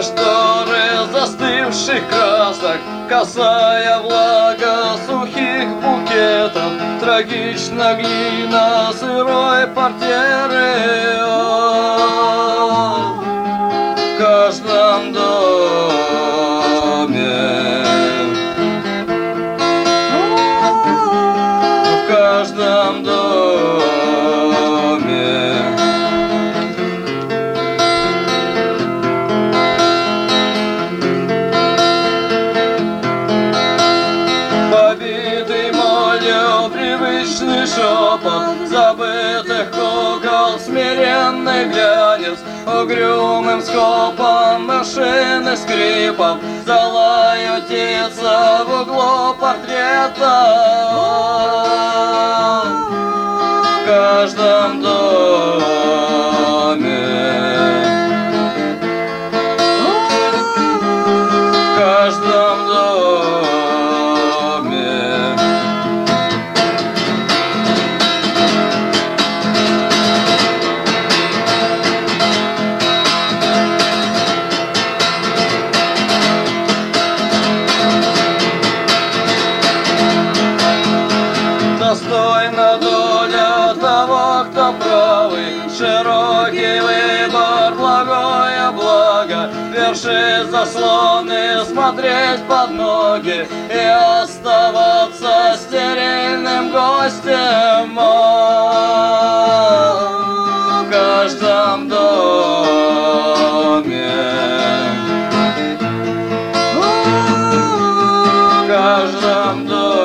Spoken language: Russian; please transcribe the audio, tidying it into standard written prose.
шторы застывших красок, косая влага сухих букетов, трагично глина сырой портьеры. В каждом доме, в каждом доме побитый молью привычный шепот забытых кукол, смиренный глянец угрюмым скопом машины скрипов, залают птица в углу портрета. В каждом доме, в каждом доме достойна доля того, кто правый, широкий выбор, благое благо, верши заслоны, смотреть под ноги и оставаться стерильным гостем. В каждом доме, в каждом доме.